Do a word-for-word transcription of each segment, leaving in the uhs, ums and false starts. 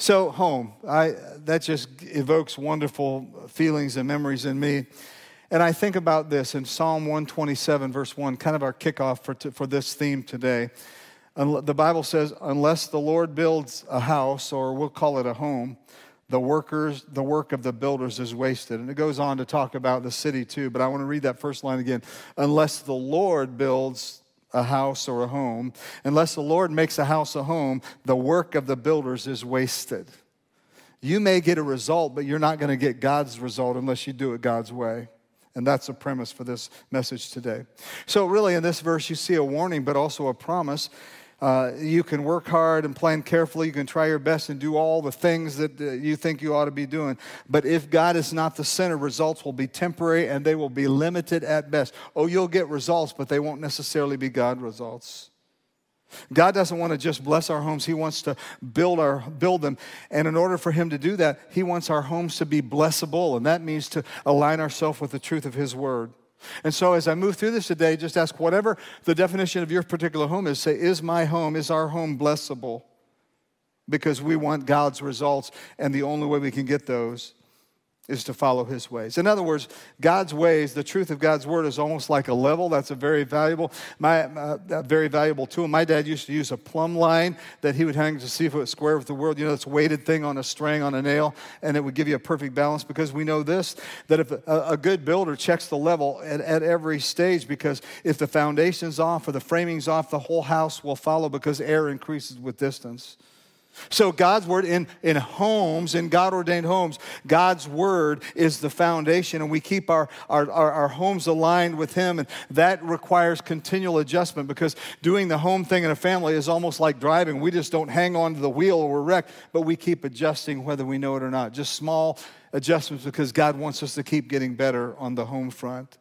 So home, I, that just evokes wonderful feelings and memories in me. And I think about this in Psalm one twenty-seven, verse one, kind of our kickoff for, t- for this theme today. The Bible says, unless the Lord builds a house, or we'll call it a home, the workers, the work of the builders is wasted. And it goes on to talk about the city too, but I want to read that first line again. Unless the Lord builds a house or a home, unless the Lord makes a house a home, the work of the builders is wasted. You may get a result, but you're not going to get God's result unless you do it God's way. And that's the premise for this message today. So really in this verse you see a warning, but also a promise. Uh, you can work hard and plan carefully. You can try your best and do all the things that uh, you think you ought to be doing. But if God is not the center, results will be temporary and they will be limited at best. Oh, you'll get results, but they won't necessarily be God results. God doesn't want to just bless our homes. He wants to build our build them. And in order for him to do that, he wants our homes to be blessable. And that means to align ourselves with the truth of his word. And so as I move through this today, just ask whatever the definition of your particular home is. Say, is my home, is our home blessable? Because we want God's results, and the only way we can get those is to follow his ways. In other words, God's ways, the truth of God's word is almost like a level. That's a very valuable, my uh, a very valuable tool. My dad used to use a plumb line that he would hang to see if it was square with the world. You know, this weighted thing on a string on a nail, and it would give you a perfect balance, because we know this, that if a, a good builder checks the level at, at every stage, because if the foundation's off or the framing's off, the whole house will follow, because air increases with distance. So God's word in, in homes, in God-ordained homes, God's word is the foundation, and we keep our, our, our, our homes aligned with him, and that requires continual adjustment, because doing the home thing in a family is almost like driving. We just don't hang on to the wheel or we're wrecked, but we keep adjusting whether we know it or not. Just small adjustments, because God wants us to keep getting better on the home front.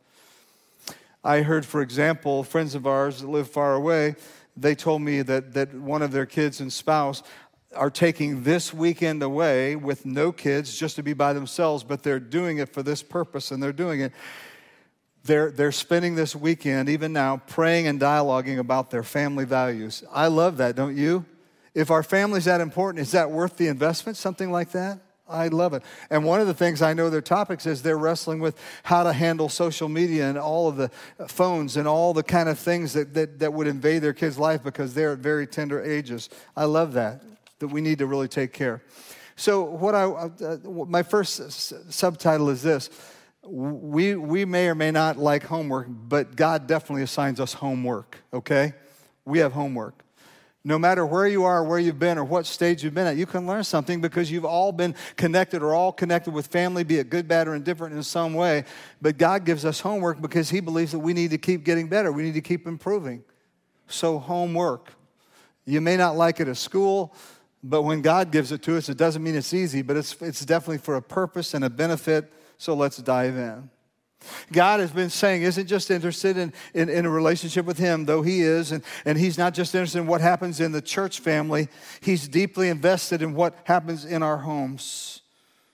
I heard, for example, friends of ours that live far away, they told me that, that one of their kids and spouse are taking this weekend away with no kids just to be by themselves, but they're doing it for this purpose, and they're doing it. They're, they're spending this weekend, even now, praying and dialoguing about their family values. I love that, don't you? If our family's that important, is that worth the investment, something like that? I love it. And one of the things I know their topics is they're wrestling with how to handle social media and all of the phones and all the kind of things that, that, that would invade their kids' life, because they're at very tender ages. I love that. That we need to really take care. So what I, uh, my first s- subtitle is this. We, we may or may not like homework, but God definitely assigns us homework, okay? We have homework. No matter where you are, where you've been, or what stage you've been at, you can learn something, because you've all been connected or all connected with family, be it good, bad, or indifferent in some way. But God gives us homework because he believes that we need to keep getting better. We need to keep improving. So homework. You may not like it at school, but when God gives it to us, it doesn't mean it's easy, but it's it's definitely for a purpose and a benefit, so let's dive in. God has been saying, isn't just interested in, in, in a relationship with him, though he is, and, and he's not just interested in what happens in the church family, he's deeply invested in what happens in our homes.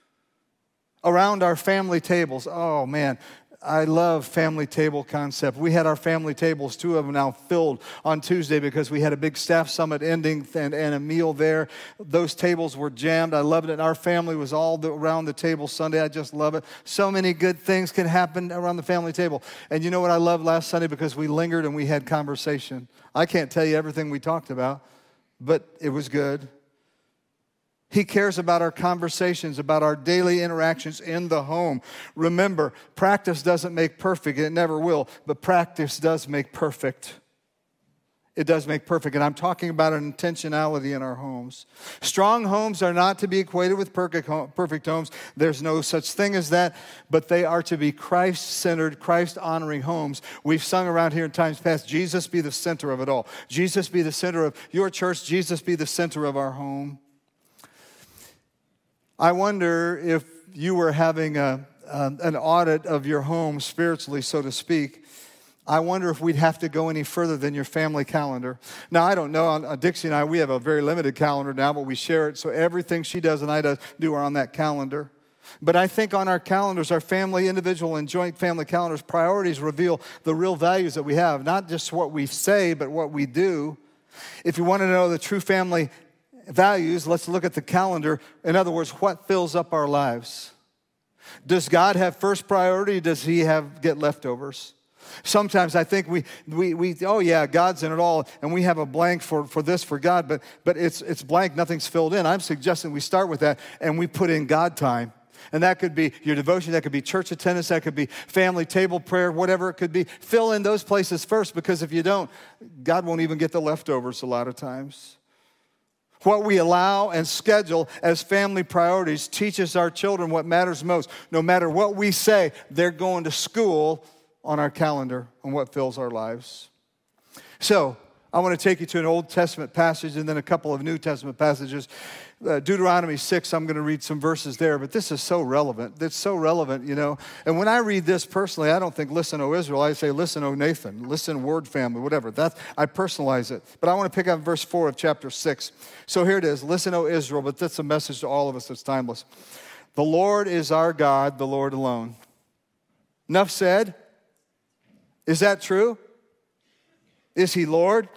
Around our family tables, oh man, I love family table concept. We had our family tables, two of them now filled on Tuesday, because we had a big staff summit ending and, and a meal there. Those tables were jammed. I loved it. Our family was all the, around the table Sunday. I just love it. So many good things can happen around the family table. And you know what I loved last Sunday? Because we lingered and we had conversation. I can't tell you everything we talked about, but it was good. He cares about our conversations, about our daily interactions in the home. Remember, practice doesn't make perfect. It never will. But practice does make perfect. It does make perfect. And I'm talking about an intentionality in our homes. Strong homes are not to be equated with perfect homes. There's no such thing as that. But they are to be Christ-centered, Christ-honoring homes. We've sung around here in times past, Jesus be the center of it all. Jesus be the center of your church. Jesus be the center of our home. I wonder if you were having a, uh, an audit of your home spiritually, so to speak. I wonder if we'd have to go any further than your family calendar. Now, I don't know. Uh, Dixie and I, we have a very limited calendar now, but we share it. So everything she does and I does, do are on that calendar. But I think on our calendars, our family, individual, and joint family calendars, priorities reveal the real values that we have. Not just what we say, but what we do. If you want to know the true family values, let's look at the calendar. In other words, what fills up our lives? Does God have first priority? Does he have get leftovers? Sometimes I think we, we, we oh yeah, God's in it all, and we have a blank for, for this, for God, but, but it's, it's blank, nothing's filled in. I'm suggesting we start with that, and we put in God time. And that could be your devotion, that could be church attendance, that could be family table prayer, whatever it could be. Fill in those places first, because if you don't, God won't even get the leftovers a lot of times. What we allow and schedule as family priorities teaches our children what matters most. No matter what we say, they're going to school on our calendar on what fills our lives. So, I want to take you to an Old Testament passage and then a couple of New Testament passages. Uh, Deuteronomy six, I'm going to read some verses there, but this is so relevant. It's so relevant, you know. And when I read this personally, I don't think, listen, O Israel. I say, listen, O Nathan. Listen, word family, whatever. That's, I personalize it. But I want to pick up verse four of chapter six. So here it is. Listen, O Israel, but that's a message to all of us that's timeless. The Lord is our God, the Lord alone. Enough said. Is that true? Is he Lord?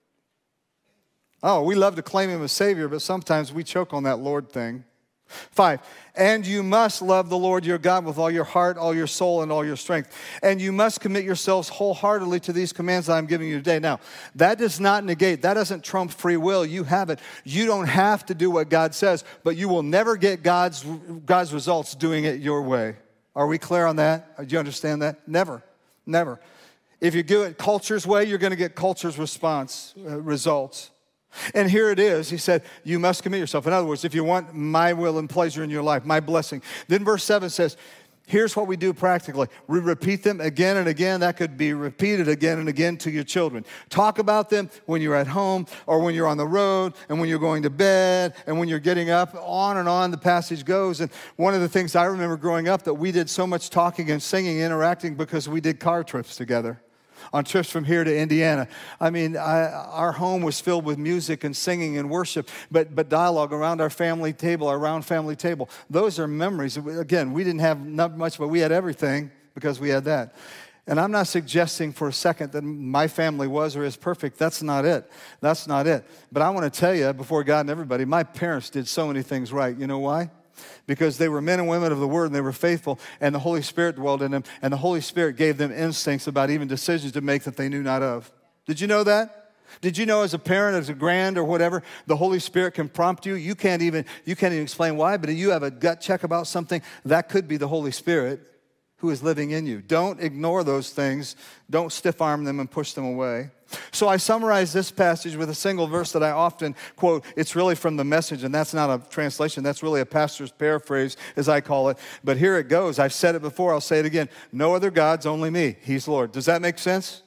Oh, we love to claim him as Savior, but sometimes we choke on that Lord thing. Five, and you must love the Lord your God with all your heart, all your soul, and all your strength. And you must commit yourselves wholeheartedly to these commands that I'm giving you today. Now, that does not negate, that doesn't trump free will. You have it. You don't have to do what God says, but you will never get God's, God's results doing it your way. Are we clear on that? Do you understand that? Never, never. If you do it culture's way, you're going to get culture's response, uh, results. And here it is. He said, you must commit yourself. In other words, if you want my will and pleasure in your life, my blessing. Then verse seven says, here's what we do practically. We repeat them again and again. That could be repeated again and again to your children. Talk about them when you're at home or when you're on the road and when you're going to bed and when you're getting up. On and on the passage goes. And one of the things I remember growing up that we did so much talking and singing, interacting because we did car trips together. On trips from here to Indiana. I mean, I, our home was filled with music and singing and worship, but, but dialogue around our family table, our round family table. Those are memories. Again, we didn't have not much, but we had everything because we had that. And I'm not suggesting for a second that my family was or is perfect. That's not it. That's not it. But I want to tell you, before God and everybody, my parents did so many things right. You know why? Because they were men and women of the Word, and they were faithful, and the Holy Spirit dwelled in them, and the Holy Spirit gave them instincts about even decisions to make that they knew not of. Did you know that? Did you know as a parent, as a grand or whatever, the Holy Spirit can prompt you? You can't even, you can't even explain why, but if you have a gut check about something, that could be the Holy Spirit who is living in you. Don't ignore those things. Don't stiff-arm them and push them away. So I summarize this passage with a single verse that I often quote. It's really from the Message, and that's not a translation. That's really a pastor's paraphrase, as I call it. But here it goes. I've said it before. I'll say it again. No other gods, only me. He's Lord. Does that make sense?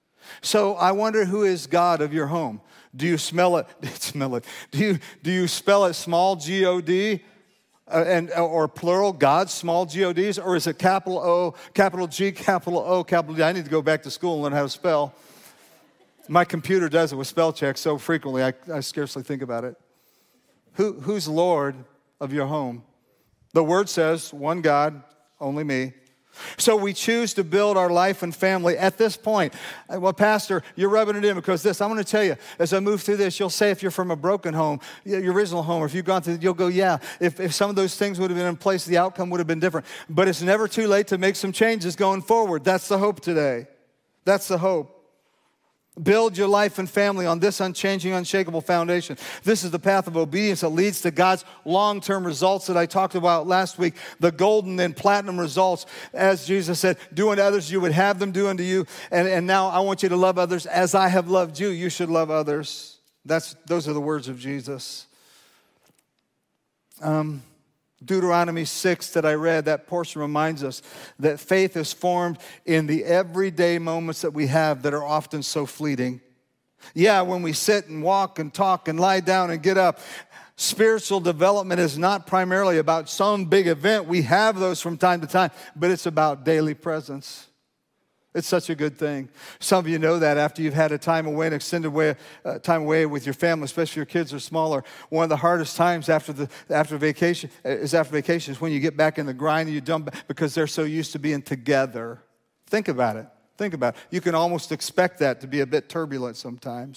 So I wonder, who is God of your home? Do you smell it? Smell it. Do you, do you spell it small, G O D? Uh, and or plural, God, small G O Ds? Or is it capital O, capital G, capital O, capital D? I need to go back to school and learn how to spell. My computer does it with spell check so frequently, I, I scarcely think about it. Who, who's Lord of your home? The Word says, one God, only me. So we choose to build our life and family at this point. Well, Pastor, you're rubbing it in because this. I'm going to tell you, as I move through this, you'll say if you're from a broken home, your original home, or if you've gone through, you'll go, yeah, if, if some of those things would have been in place, the outcome would have been different. But it's never too late to make some changes going forward. That's the hope today. That's the hope. Build your life and family on this unchanging, unshakable foundation. This is the path of obedience that leads to God's long-term results that I talked about last week, the golden and platinum results. As Jesus said, do unto others, you would have them do unto you. And, and now I want you to love others as I have loved you. You should love others. That's, those are the words of Jesus. Um... Deuteronomy six that I read, that portion reminds us that faith is formed in the everyday moments that we have that are often so fleeting. Yeah, when we sit and walk and talk and lie down and get up. Spiritual development is not primarily about some big event. We have those from time to time, but it's about daily presence. It's such a good thing. Some of you know that after you've had a time away, an extended way, uh, time away with your family, especially if your kids are smaller. One of the hardest times after the after vacation is after vacation is when you get back in the grind and you dump because they're so used to being together. Think about it. Think about it. You can almost expect that to be a bit turbulent sometimes.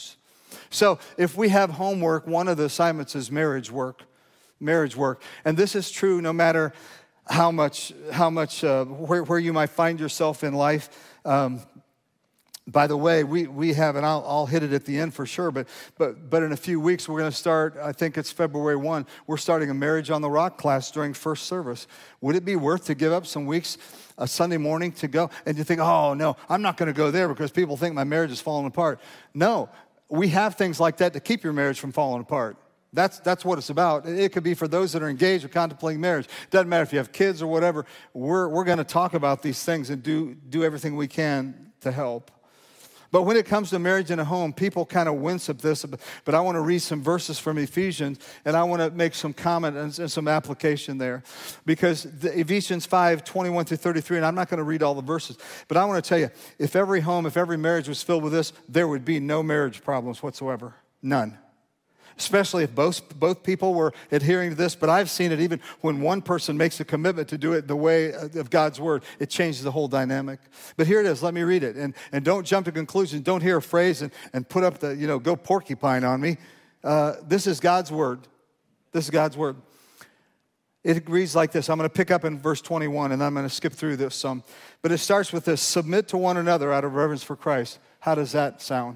So if we have homework, one of the assignments is marriage work. Marriage work. And this is true no matter how much, how much, uh, where, where you might find yourself in life. Um, by the way, we, we have, and I'll, I'll hit it at the end for sure, but, but, but in a few weeks, we're going to start, I think it's February first, we're starting a Marriage on the Rock class during first service. Would it be worth to give up some weeks, a Sunday morning to go? And you think, oh, no, I'm not going to go there because people think my marriage is falling apart. No, we have things like that to keep your marriage from falling apart. That's, that's what it's about. It could be for those that are engaged or contemplating marriage. Doesn't matter if you have kids or whatever. We're, we're going to talk about these things and do, do everything we can to help. But when it comes to marriage in a home, people kind of wince at this. But I want to read some verses from Ephesians, and I want to make some comment and, and some application there. Because the Ephesians five, twenty-one through thirty-three, and I'm not going to read all the verses, but I want to tell you, if every home, if every marriage was filled with this, there would be no marriage problems whatsoever. None. Especially if both, both people were adhering to this. But I've seen it even when one person makes a commitment to do it the way of God's word, it changes the whole dynamic. But here it is. Let me read it. And, and don't jump to conclusions. Don't hear a phrase and, and put up the, you know, go porcupine on me. Uh, this is God's word. This is God's word. It reads like this. I'm going to pick up in verse twenty-one, and I'm going to skip through this some. But it starts with this: submit to one another out of reverence for Christ. How does that sound?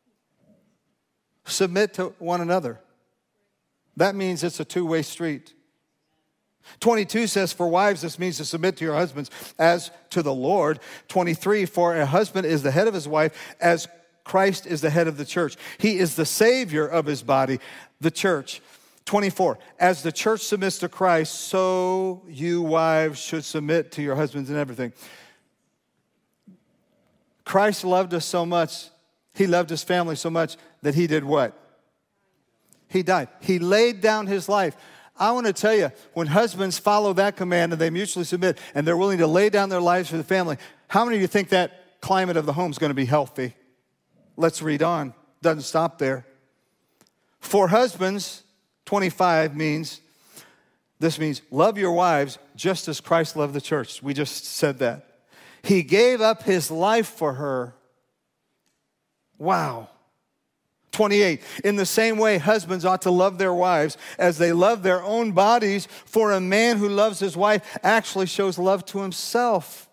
Submit to one another. That means it's a two-way street. twenty-two says, for wives, this means to submit to your husbands as to the Lord. twenty-three, for a husband is the head of his wife, as Christ is the head of the church. He is the Savior of his body, the church. twenty-four, as the church submits to Christ, so you wives should submit to your husbands in everything. Christ loved us so much, he loved his family so much that he did what? He died. He laid down his life. I want to tell you, when husbands follow that command and they mutually submit and they're willing to lay down their lives for the family, how many of you think that climate of the home is going to be healthy? Let's read on. Doesn't stop there. For husbands, twenty-five means, this means love your wives just as Christ loved the church. We just said that. He gave up his life for her. Wow. twenty-eight, in the same way, husbands ought to love their wives as they love their own bodies, for a man who loves his wife actually shows love to himself.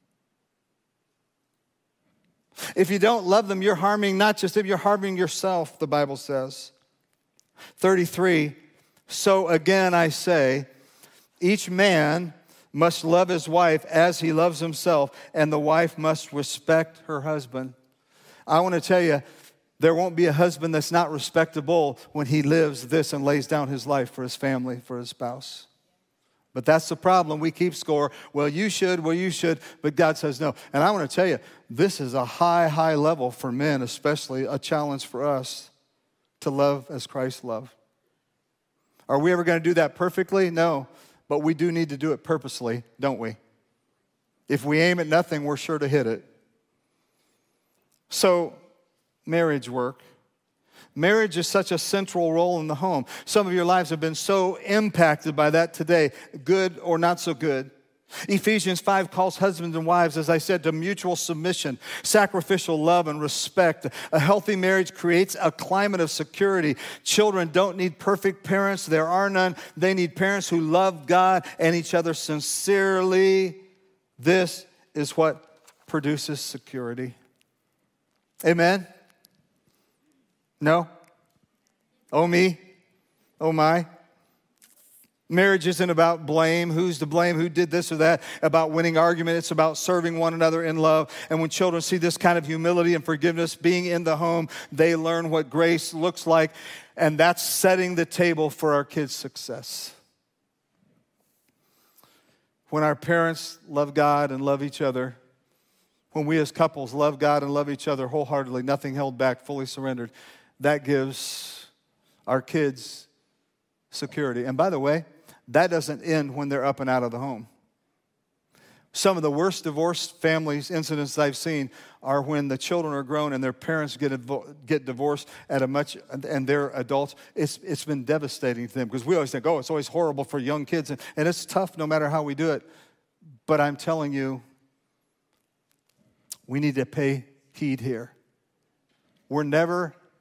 If you don't love them, you're harming not just them, you're harming yourself, the Bible says. thirty-three, so again I say, each man must love his wife as he loves himself, and the wife must respect her husband. I want to tell you, there won't be a husband that's not respectable when he lives this and lays down his life for his family, for his spouse. But that's the problem. We keep score. Well, you should, well, you should, but God says no. And I want to tell you, this is a high, high level for men, especially a challenge for us to love as Christ loved. Are we ever going to do that perfectly? No, but we do need to do it purposely, don't we? If we aim at nothing, we're sure to hit it. So, marriage work. Marriage is such a central role in the home. Some of your lives have been so impacted by that today, good or not so good. Ephesians five calls husbands and wives, as I said, to mutual submission, sacrificial love and respect. A healthy marriage creates a climate of security. Children don't need perfect parents. There are none. They need parents who love God and each other sincerely. This is what produces security. Amen? No? Oh, me? Oh, my? Marriage isn't about blame. Who's to blame? Who did this or that? About winning argument. It's about serving one another in love. And when children see this kind of humility and forgiveness being in the home, they learn what grace looks like. And that's setting the table for our kids' success. When our parents love God and love each other, when we as couples love God and love each other wholeheartedly, nothing held back, fully surrendered, that gives our kids security. And by the way, that doesn't end when they're up and out of the home. Some of the worst divorced families incidents I've seen are when the children are grown and their parents get get divorced at a much, and they're adults. It's it's been devastating to them because we always think, oh, it's always horrible for young kids, and, and it's tough no matter how we do it. But I'm telling you, we need to pay heed here. We're never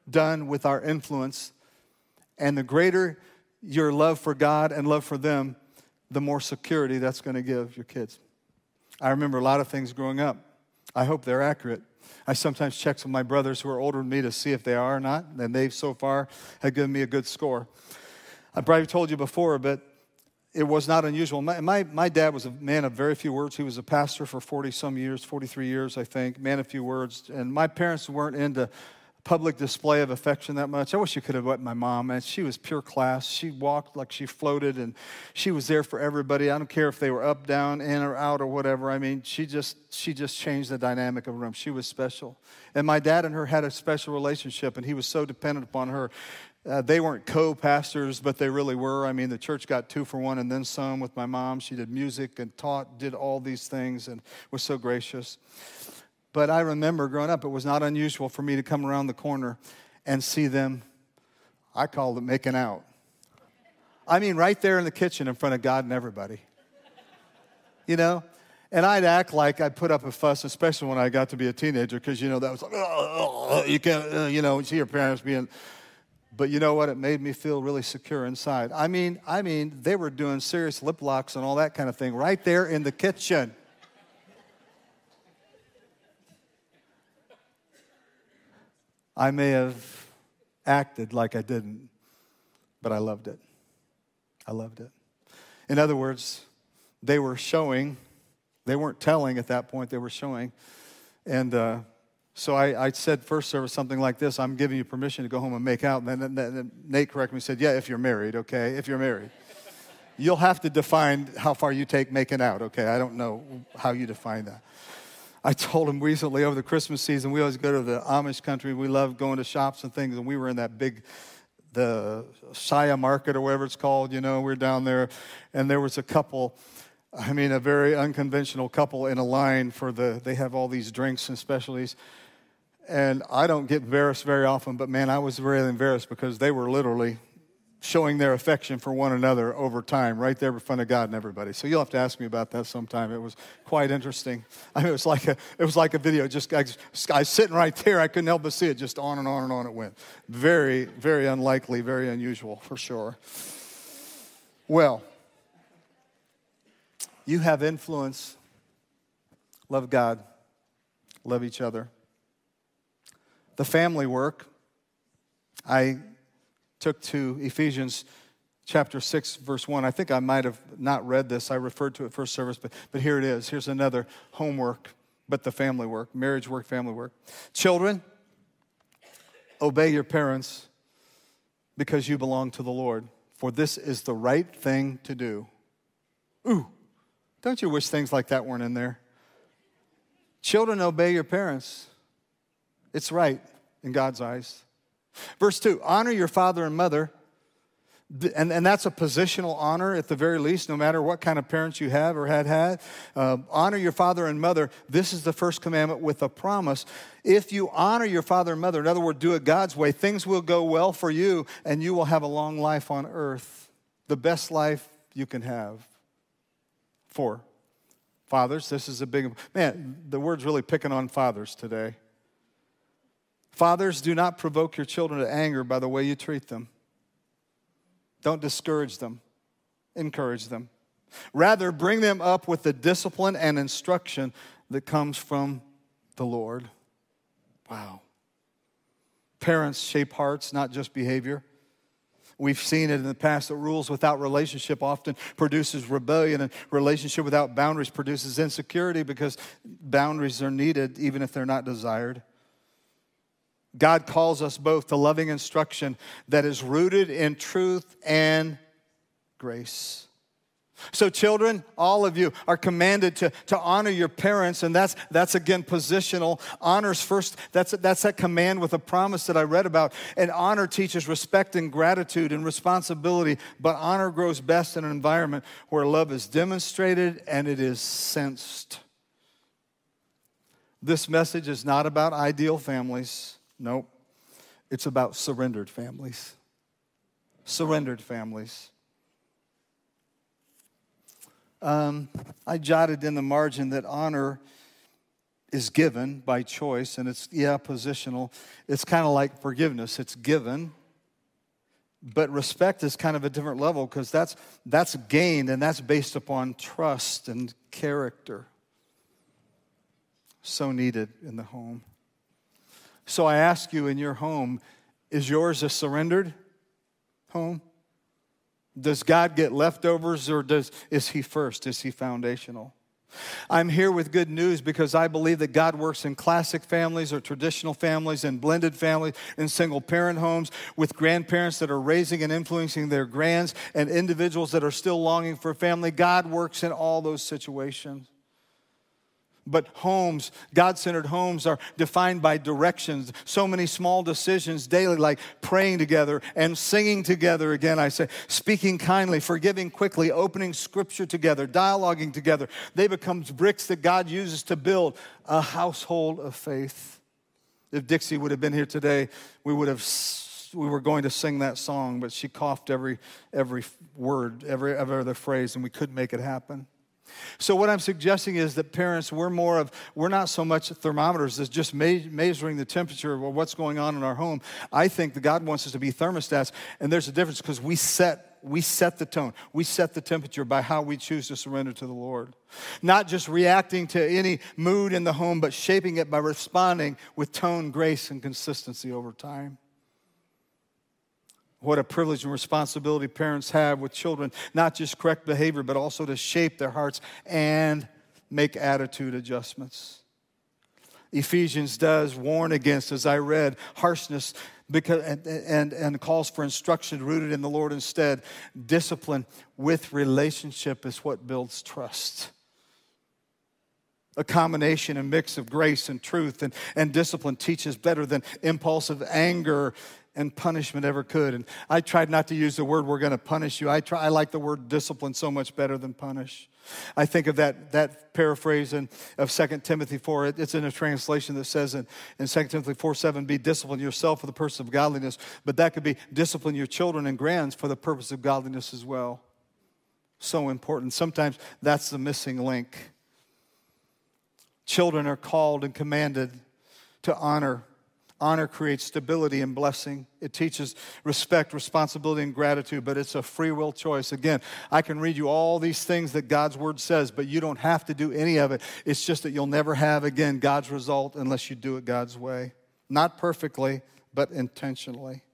done with our influence. And the greater your love for God and love for them, the more security that's going to give your kids. I remember a lot of things growing up. I hope they're accurate. I sometimes check with my brothers who are older than me to see if they are or not, and they've so far have given me a good score. I probably told you before, but it was not unusual. My, my, my dad was a man of very few words. He was a pastor for forty-some years, forty-three years, I think, man of few words. And my parents weren't into public display of affection that much. I wish you could have met my mom, man. She was pure class. She walked like she floated, and she was there for everybody. I don't care if they were up, down, in or out or whatever. I mean, she just she just changed the dynamic of a room. She was special. And my dad and her had a special relationship, and he was so dependent upon her. Uh, they weren't co-pastors, but they really were. I mean, the church got two for one and then some with my mom. She did music and taught, did all these things, and was so gracious. But I remember growing up, it was not unusual for me to come around the corner and see them, I called it making out. I mean, right there in the kitchen in front of God and everybody. You know? And I'd act like I'd put up a fuss, especially when I got to be a teenager, because, you know, that was like, oh, oh, you can't, uh, you know, see your parents being... But you know what? It made me feel really secure inside. I mean, I mean, they were doing serious lip locks and all that kind of thing right there in the kitchen. I may have acted like I didn't, but I loved it. I loved it. In other words, they were showing. They weren't telling at that point. They were showing. And uh, so I, I said first service something like this: I'm giving you permission to go home and make out. And then, then, then Nate corrected me and said, yeah, if you're married, okay? If you're married. You'll have to define how far you take making out, okay? I don't know how you define that. I told him recently over the Christmas season, we always go to the Amish country. We love going to shops and things, and we were in that big, the Shia Market or whatever it's called, you know. We were down there, and there was a couple, I mean, a very unconventional couple in a line for the, they have all these drinks and specialties. And I don't get embarrassed very often, but man, I was really embarrassed because they were literally showing their affection for one another over time, right there in front of God and everybody. So you'll have to ask me about that sometime. It was quite interesting. I mean, it was like a, it was like a video. Just I, I was sitting right there. I couldn't help but see it. Just on and on and on it went. Very, very unlikely, very unusual for sure. Well, you have influence. Love God. Love each other. The family work, I took to Ephesians chapter six, verse one. I think I might have not read this. I referred to it first service, but, but here it is. Here's another homework, but the family work, marriage work, family work. Children, obey your parents because you belong to the Lord, for this is the right thing to do. Ooh, don't you wish things like that weren't in there? Children, obey your parents. It's right in God's eyes. Verse two, honor your father and mother. And, and that's a positional honor at the very least, no matter what kind of parents you have or had had. Uh, honor your father and mother. This is the first commandment with a promise. If you honor your father and mother, in other words, do it God's way, things will go well for you and you will have a long life on earth. The best life you can have. Four, fathers, this is a big, man, the word's really picking on fathers today. Fathers, do not provoke your children to anger by the way you treat them. Don't discourage them. Encourage them. Rather, bring them up with the discipline and instruction that comes from the Lord. Wow. Parents shape hearts, not just behavior. We've seen it in the past that rules without relationship often produces rebellion, and relationship without boundaries produces insecurity because boundaries are needed even if they're not desired. God calls us both to loving instruction that is rooted in truth and grace. So children, all of you are commanded to, to honor your parents, and that's, that's again, positional. Honors first, that's, that's that command with a promise that I read about. And honor teaches respect and gratitude and responsibility, but honor grows best in an environment where love is demonstrated and it is sensed. This message is not about ideal families. Nope. It's about surrendered families. Surrendered families. Um, I jotted in the margin that honor is given by choice, and it's, yeah, positional. It's kind of like forgiveness. It's given. But respect is kind of a different level because that's, that's gained, and that's based upon trust and character. So needed in the home. So I ask you, in your home, is yours a surrendered home? Does God get leftovers, or does is he first? Is he foundational? I'm here with good news because I believe that God works in classic families or traditional families, in blended families, in single-parent homes, with grandparents that are raising and influencing their grands, and individuals that are still longing for family. God works in all those situations. But homes, God-centered homes, are defined by directions. So many small decisions daily, like praying together and singing together. Again, I say, speaking kindly, forgiving quickly, opening Scripture together, dialoguing together. They become bricks that God uses to build a household of faith. If Dixie would have been here today, we would have we were going to sing that song, but she coughed every every word, every, every other phrase, and we couldn't make it happen. So what I'm suggesting is that parents, we're more of, we're not so much thermometers as just me- measuring the temperature of what's going on in our home. I think that God wants us to be thermostats, and there's a difference because we set, we set the tone. We set the temperature by how we choose to surrender to the Lord. Not just reacting to any mood in the home, but shaping it by responding with tone, grace, and consistency over time. What a privilege and responsibility parents have with children, not just correct behavior, but also to shape their hearts and make attitude adjustments. Ephesians does warn against, as I read, harshness because, and, and, and calls for instruction rooted in the Lord instead. Discipline with relationship is what builds trust. A combination and mix of grace and truth and, and discipline teaches better than impulsive anger and punishment ever could. And I tried not to use the word "we're going to punish you." I try. I like the word discipline so much better than punish. I think of that that paraphrase in, of Second Timothy four. It, it's in a translation that says in, in Second Timothy four seven, "Be disciplined yourself for the purpose of godliness." But that could be discipline your children and grands for the purpose of godliness as well. So important. Sometimes that's the missing link. Children are called and commanded to honor. Honor creates stability and blessing. It teaches respect, responsibility, and gratitude, but it's a free will choice. Again, I can read you all these things that God's Word says, but you don't have to do any of it. It's just that you'll never have, again, God's result unless you do it God's way. Not perfectly, but intentionally.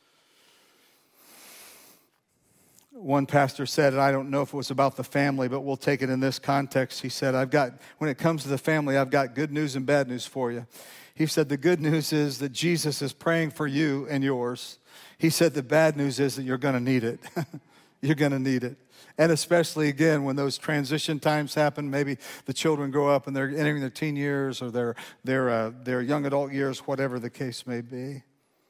One pastor said, and I don't know if it was about the family, but we'll take it in this context. He said, I've got, when it comes to the family, I've got good news and bad news for you. He said, the good news is that Jesus is praying for you and yours. He said, the bad news is that you're going to need it. You're going to need it. And especially, again, when those transition times happen, maybe the children grow up and they're entering their teen years or their, their, uh, their young adult years, whatever the case may be.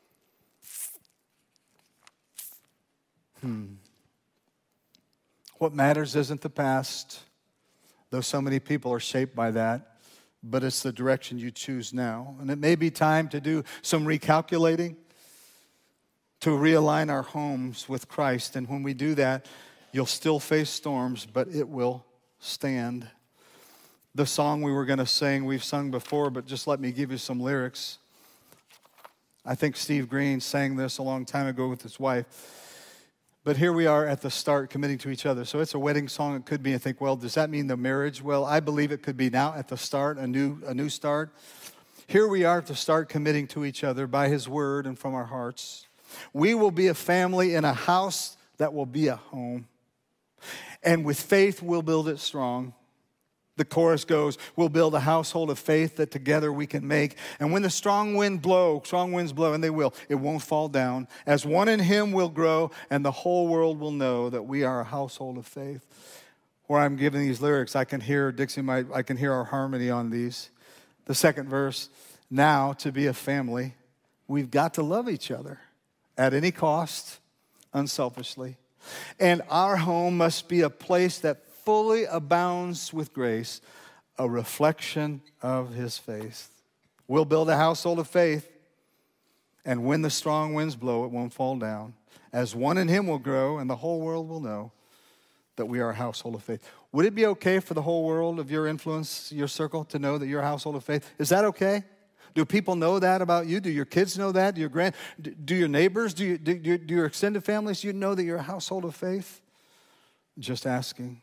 Hmm. What matters isn't the past, though so many people are shaped by that, but it's the direction you choose now. And it may be time to do some recalculating, to realign our homes with Christ. And when we do that, you'll still face storms, but it will stand. The song we were going to sing, we've sung before, but just let me give you some lyrics. I think Steve Green sang this a long time ago with his wife. But here we are at the start, committing to each other. So it's a wedding song. It could be, I think, well, does that mean the marriage? Well, I believe it could be now at the start, a new, a new start. Here we are at the start, committing to each other by His Word and from our hearts. We will be a family in a house that will be a home. And with faith, we'll build it strong. The chorus goes, we'll build a household of faith that together we can make. And when the strong wind blow, strong winds blow, and they will, it won't fall down. As one in Him we'll grow, and the whole world will know that we are a household of faith. Where I'm giving these lyrics, I can hear, Dixie, my, I can hear our harmony on these. The second verse, now to be a family, we've got to love each other at any cost, unselfishly. And our home must be a place that fully abounds with grace, a reflection of His faith. We'll build a household of faith, and when the strong winds blow, it won't fall down. As one in Him will grow, and the whole world will know that we are a household of faith. Would it be okay for the whole world of your influence, your circle, to know that you're a household of faith? Is that okay? Do people know that about you? Do your kids know that? Do your grand, do your neighbors? Do, you, do, do your extended families? Do you know that you're a household of faith? Just asking.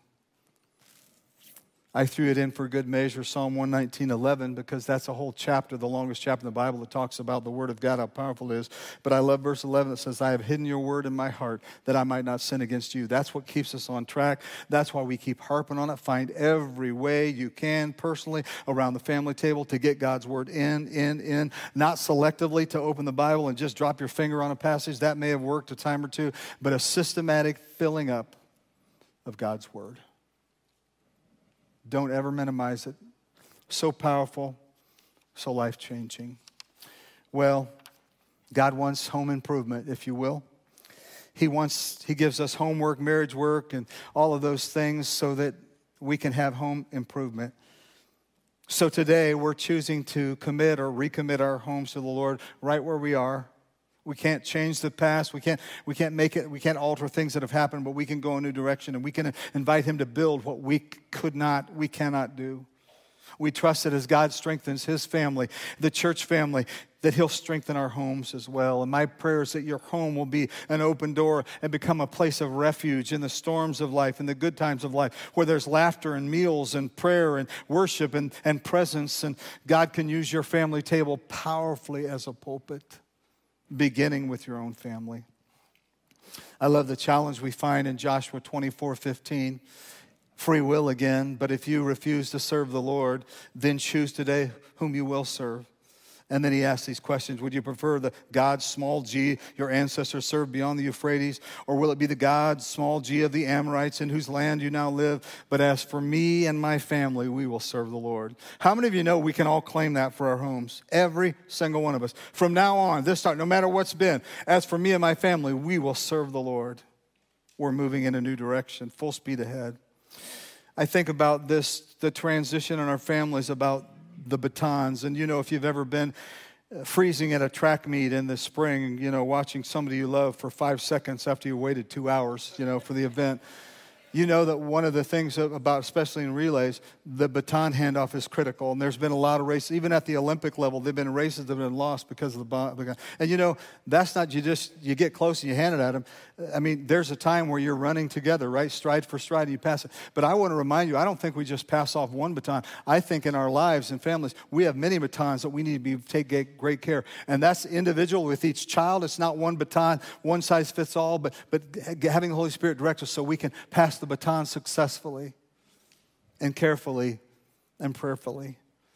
I threw it in for good measure, Psalm one nineteen, eleven, because that's a whole chapter, the longest chapter in the Bible that talks about the Word of God, how powerful it is. But I love verse eleven that says, I have hidden your word in my heart that I might not sin against you. That's what keeps us on track. That's why we keep harping on it. Find every way you can personally around the family table to get God's word in, in, in. Not selectively to open the Bible and just drop your finger on a passage. That may have worked a time or two, but a systematic filling up of God's word. Don't ever minimize it. So powerful, so life-changing. Well, God wants home improvement, if you will. He wants, He gives us homework, marriage work, and all of those things so that we can have home improvement. So today, we're choosing to commit or recommit our homes to the Lord right where we are. We can't change the past. We can't, we can't make it, we can't alter things that have happened, but we can go a new direction, and we can invite Him to build what we could not, we cannot do. We trust that as God strengthens His family, the church family, that He'll strengthen our homes as well. And my prayer is that your home will be an open door and become a place of refuge in the storms of life, in the good times of life, where there's laughter and meals and prayer and worship and, and presence. And God can use your family table powerfully as a pulpit, beginning with your own family. I love the challenge we find in Joshua twenty-four fifteen. Free will again, but if you refuse to serve the Lord, then choose today whom you will serve. And then he asks these questions. Would you prefer the God, small g, your ancestors served beyond the Euphrates? Or will it be the God, small g, of the Amorites in whose land you now live? But as for me and my family, we will serve the Lord. How many of you know we can all claim that for our homes? Every single one of us. From now on, this time, no matter what's been, as for me and my family, we will serve the Lord. We're moving in a new direction, full speed ahead. I think about this, the transition in our families, about the batons. And you know, if you've ever been freezing at a track meet in the spring, you know, watching somebody you love for five seconds after you waited two hours, you know, for the event, you know that one of the things about, especially in relays, the baton handoff is critical. And there's been a lot of races, even at the Olympic level, there have been races that have been lost because of the baton. And you know, that's not, you just, you get close and you hand it at them. I mean, there's a time where you're running together, right? Stride for stride, and you pass it. But I want to remind you, I don't think we just pass off one baton. I think in our lives and families, we have many batons that we need to be take great care. And that's individual with each child. It's not one baton, one size fits all, but, but having the Holy Spirit direct us so we can pass the baton successfully and carefully and prayerfully.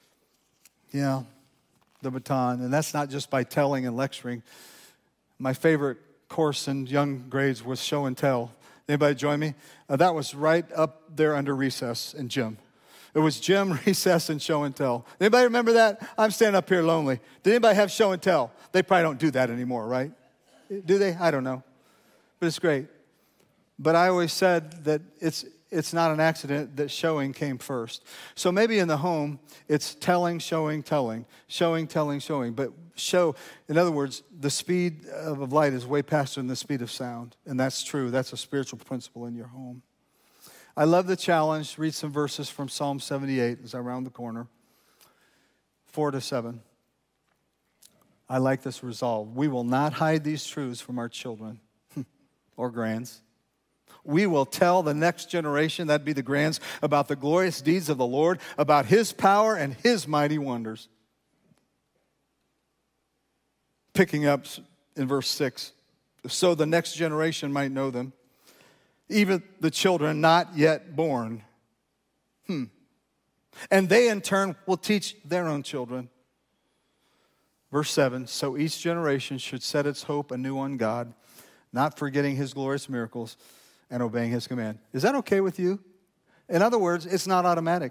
Yeah, the baton. And that's not just by telling and lecturing. My favorite course in young grades was show and tell. Anybody join me? Uh, that was right up there under recess in gym. It was gym, recess, and show and tell. Anybody remember that? I'm standing up here lonely. Did anybody have show and tell? They probably don't do that anymore, right? Do they? I don't know. But it's great. But I always said that it's it's not an accident that showing came first. So maybe in the home, it's telling, showing, telling, showing, telling, showing. But show, in other words, the speed of light is way faster than the speed of sound. And that's true. That's a spiritual principle in your home. I love the challenge. Read some verses from Psalm seventy-eight as I round the corner. Four to seven. I like this resolve. We will not hide these truths from our children or grands. We will tell the next generation, that'd be the grands, about the glorious deeds of the Lord, about His power and His mighty wonders. Picking up in verse six, so the next generation might know them, even the children not yet born. Hmm. And they in turn will teach their own children. Verse seven, so each generation should set its hope anew on God, not forgetting His glorious miracles, and obeying His command. Is that okay with you? In other words, it's not automatic.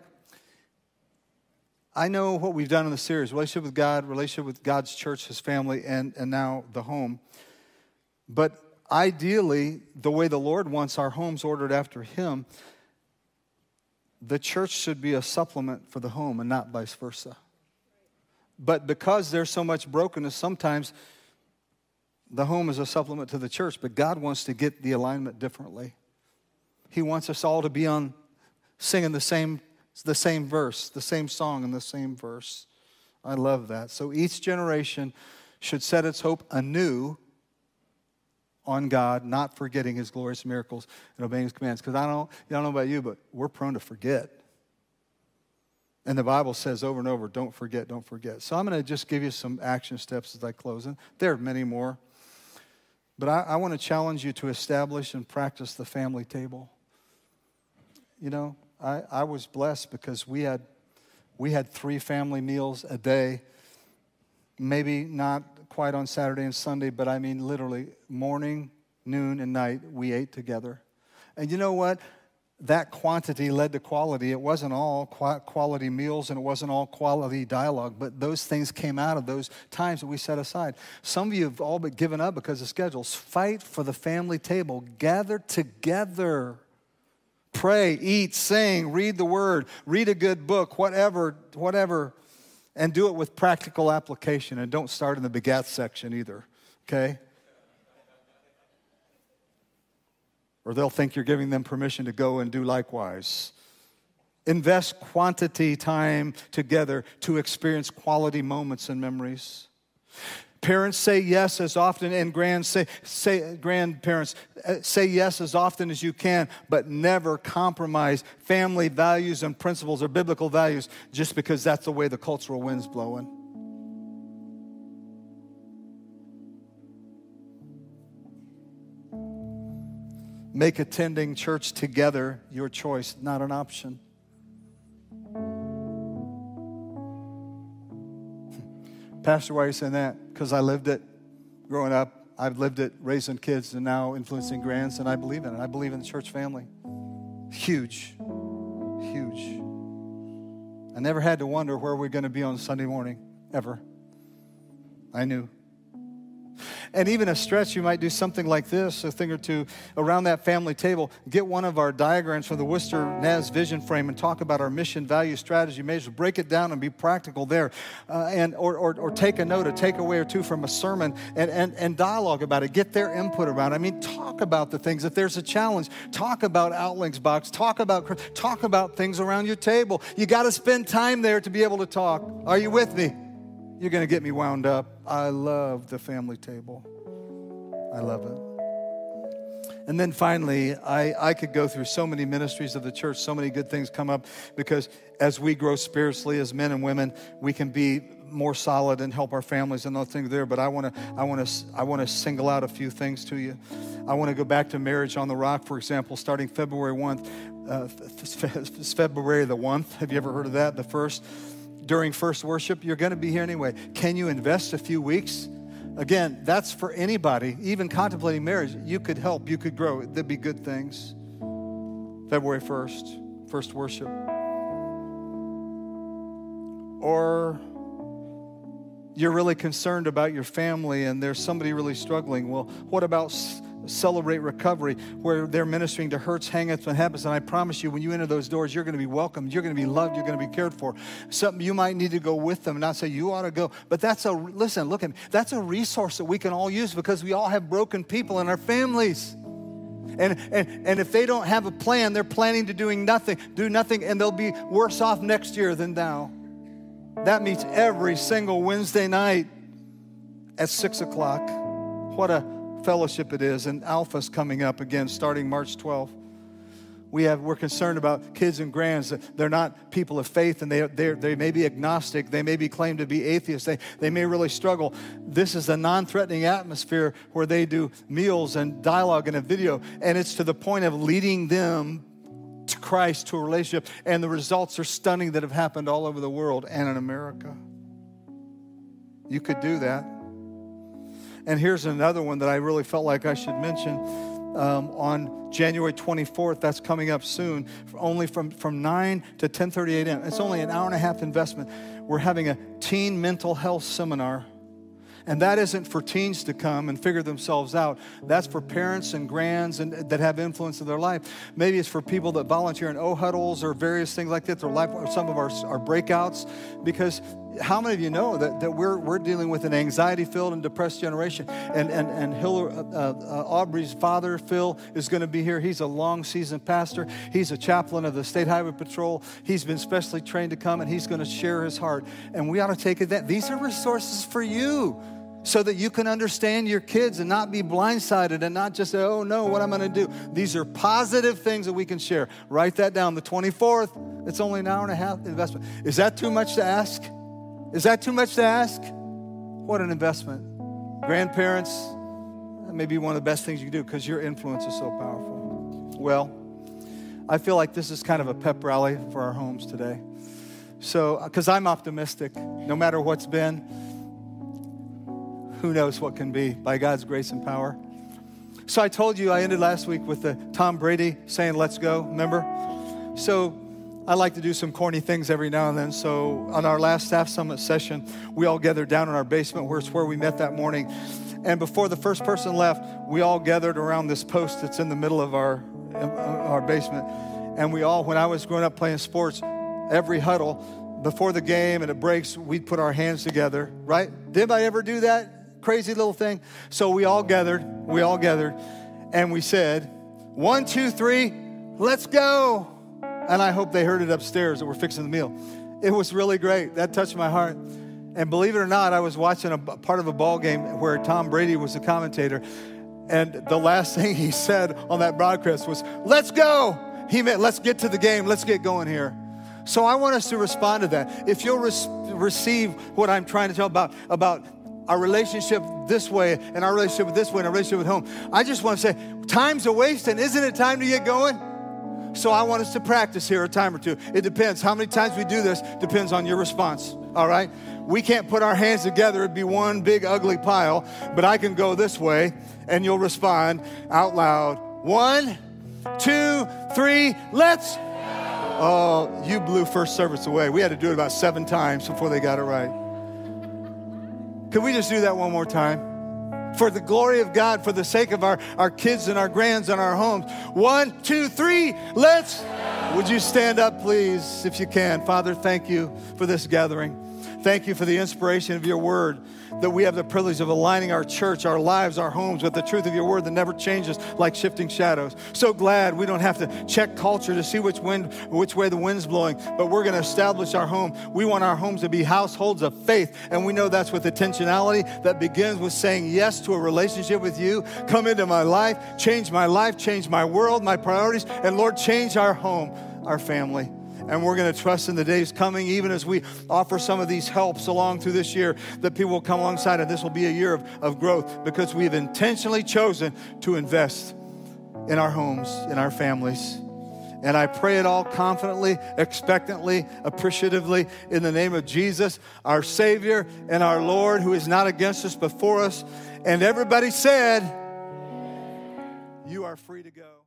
I know what we've done in the series, relationship with God, relationship with God's church, His family, and, and now the home. But ideally, the way the Lord wants our homes ordered after Him, the church should be a supplement for the home and not vice versa. But because there's so much brokenness, sometimes the home is a supplement to the church, but God wants to get the alignment differently. He wants us all to be on singing the same, the same verse, the same song in the same verse. I love that. So each generation should set its hope anew on God, not forgetting his glorious miracles and obeying his commands. Because I don't, I don't know about you, but we're prone to forget. And the Bible says over and over, don't forget, don't forget. So I'm going to just give you some action steps as I close. And there are many more. But I, I want to challenge you to establish and practice the family table. You know, I, I was blessed because we had we had three family meals a day. Maybe not quite on Saturday and Sunday, but I mean literally morning, noon, and night we ate together. And you know what? That quantity led to quality. It wasn't all quality meals and it wasn't all quality dialogue, but those things came out of those times that we set aside. Some of you have all but given up because of schedules. Fight for the family table. Gather together. Pray, eat, sing, read the word, read a good book, whatever, whatever, and do it with practical application. And don't start in the begat section either, okay? Or they'll think you're giving them permission to go and do likewise. Invest quantity time together to experience quality moments and memories. Parents, say yes as often, and grand say, say, grandparents, say yes as often as you can, but never compromise family values and principles or biblical values just because that's the way the cultural wind's blowing. Make attending church together your choice, not an option. Pastor, why are you saying that? Because I lived it growing up. I've lived it raising kids and now influencing grands, and I believe in it. I believe in the church family. Huge. Huge. I never had to wonder where we're going to be on Sunday morning, ever. I knew. And even a stretch, you might do something like this, a thing or two around that family table. Get one of our diagrams from the Worcester N A S vision frame and talk about our mission, value, strategy, measures. Break it down and be practical there. Uh, and or, or or take a note, a takeaway or two from a sermon and, and, and dialogue about it. Get their input around it. I mean, talk about the things. If there's a challenge, talk about Outlinks Box. Talk about, talk about things around your table. You got to spend time there to be able to talk. Are you with me? You're going to get me wound up. I love the family table. I love it. And then finally, I, I could go through so many ministries of the church, so many good things come up, because as we grow spiritually as men and women, we can be more solid and help our families and those things there. But I want to I want to I want to single out a few things to you. I want to go back to Marriage on the Rock, for example, starting February first. Uh, February the first. Have you ever heard of that? The first. During first worship, you're going to be here anyway. Can you invest a few weeks? Again, that's for anybody, even contemplating marriage. You could help, you could grow. There'd be good things. February first, first worship. Or you're really concerned about your family and there's somebody really struggling. Well, what about Celebrate Recovery, where they're ministering to hurts, hang-ups, and habits. And I promise you, when you enter those doors, you're going to be welcomed. You're going to be loved. You're going to be cared for. Something you might need to go with them and not say, you ought to go. But that's a, listen, look at me. That's a resource that we can all use because we all have broken people in our families. And, and, and if they don't have a plan, they're planning to doing nothing, do nothing, and they'll be worse off next year than now. That meets every single Wednesday night at six o'clock. What a fellowship it is. And Alpha's coming up again starting March twelfth. We have, we're concerned about kids and grands. They're not people of faith, and they they may be agnostic. They may be claimed to be atheists. They, they may really struggle. This is a non-threatening atmosphere where they do meals and dialogue and a video, and it's to the point of leading them to Christ, to a relationship, and the results are stunning that have happened all over the world and in America. You could do that. And here's another one that I really felt like I should mention. Um, on January twenty-fourth, that's coming up soon, only from, from nine to ten thirty a.m. It's only an hour and a half investment. We're having a teen mental health seminar. And that isn't for teens to come and figure themselves out. That's for parents and grands and, that have influence in their life. Maybe it's for people that volunteer in O-huddles or various things like that, or life, or some of our, our breakouts. Because How many of you know that, that we're, we're dealing with an anxiety-filled and depressed generation? And, and, and Hillary, uh, uh, Aubrey's father, Phil, is going to be here. He's a long-seasoned pastor. He's a chaplain of the State Highway Patrol. He's been specially trained to come, and he's going to share his heart. And we ought to take it. These are resources for you so that you can understand your kids and not be blindsided and not just say, oh, no, what am I going to do? These are positive things that we can share. Write that down. The twenty-fourth, it's only an hour and a half investment. Is that too much to ask? Is that too much to ask? What an investment. Grandparents, that may be one of the best things you can do because your influence is so powerful. Well, I feel like this is kind of a pep rally for our homes today. So, because I'm optimistic, no matter what's been, who knows what can be by God's grace and power. So I told you I ended last week with the Tom Brady saying, let's go, remember? So I like to do some corny things every now and then. So on our last Staff Summit session, we all gathered down in our basement where it's where we met that morning. And before the first person left, we all gathered around this post that's in the middle of our, our basement. And we all, when I was growing up playing sports, every huddle, before the game and it breaks, we'd put our hands together, right? Did anybody ever do that crazy little thing? So we all gathered, we all gathered, and we said, one, two, three, let's go. And I hope they heard it upstairs that we're fixing the meal. It was really great. That touched my heart. And believe it or not, I was watching a part of a ball game where Tom Brady was the commentator. And the last thing he said on that broadcast was, let's go. He meant, let's get to the game. Let's get going here. So I want us to respond to that. If you'll re- receive what I'm trying to tell about, about our relationship this way and our relationship this way and our relationship with home, I just want to say, time's a waste, and isn't it time to get going? So I want us to practice here a time or two. It depends. How many times we do this depends on your response, all right? We can't put our hands together. It'd be one big ugly pile, but I can go this way, and you'll respond out loud. One, two, three, let's. Oh, you blew first service away. We had to do it about seven times before they got it right. Could we just do that one more time? For the glory of God, for the sake of our, our kids and our grands and our homes. One, two, three, let's. Would you stand up, please, if you can? Father, thank you for this gathering. Thank you for the inspiration of your word, that we have the privilege of aligning our church, our lives, our homes with the truth of your word that never changes like shifting shadows. So glad we don't have to check culture to see which wind, which way the wind's blowing, but we're going to establish our home. We want our homes to be households of faith, and we know that's with intentionality that begins with saying yes to a relationship with you. Come into my life, change my life, change my world, my priorities, and Lord, change our home, our family. And we're going to trust in the days coming, even as we offer some of these helps along through this year, that people will come alongside, and this will be a year of, of growth because we've intentionally chosen to invest in our homes, in our families. And I pray it all confidently, expectantly, appreciatively in the name of Jesus, our Savior and our Lord, who is not against us, but for us. And everybody said, you are free to go.